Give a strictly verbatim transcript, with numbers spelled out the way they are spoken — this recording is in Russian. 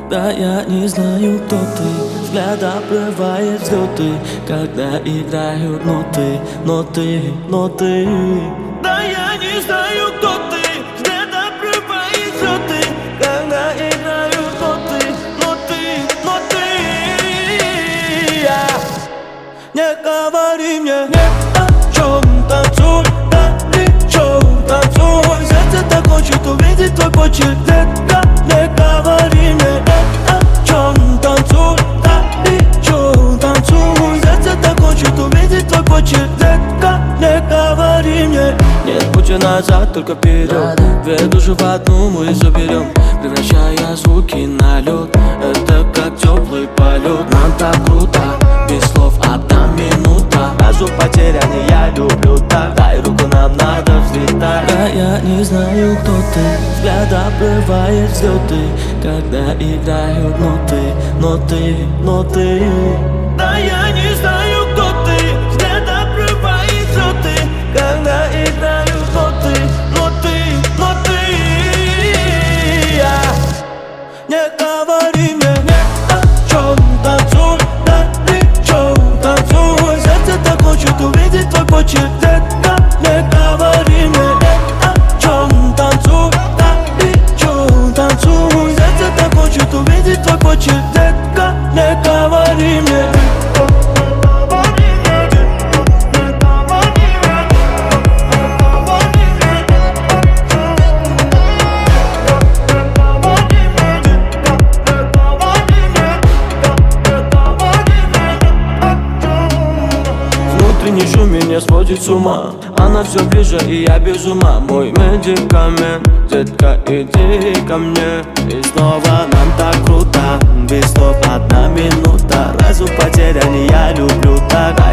Да я не знаю, кто ты, взгляд обрывает взлеты, когда играют ноты, ноты, ноты. Да я не знаю, кто ты, взгляд обрывает взлеты, когда играют ноты, ноты, ноты. Не говори мне ни о чем, танцуй, горячо, танцуй. Сердце так хочет увидеть твой почерк, детка. Не говори мне ни о чем, танцуй, горячо, танцуй. Сердце так хочет увидеть твой почерк, детка. Не говори мне. Нет пути назад, только вперед. Две души в одну мы заберем, превращая звуки на лед. Это как теплый полет. Нам так круто, без слов одна минута. Разум потерянный, я люблю так. Дай руку, нам надо взлетать. Да я не знаю, кто ты, взгляд обрывает взлеты, когда играют ноты, ноты, ноты. Да я не знаю, кто ты, взгляд обрывает взлеты, когда играют ноты, ноты, ноты. Не говори мне ни о чем, танцуй, горячо, танцуй. Сердце так хочет увидеть твой почерк, детка. Не говори мне ни о чем, танцуй, горячо, танцуй. Сердце так хочет увидеть твой почерк, детка. Не говори мне. Внутренний шум меня сводит с ума. Она все ближе, и я без ума. Мой медикамент, детка, иди ко мне. И снова нам так круто, без слов одна минута. Разум потерянный, я люблю так.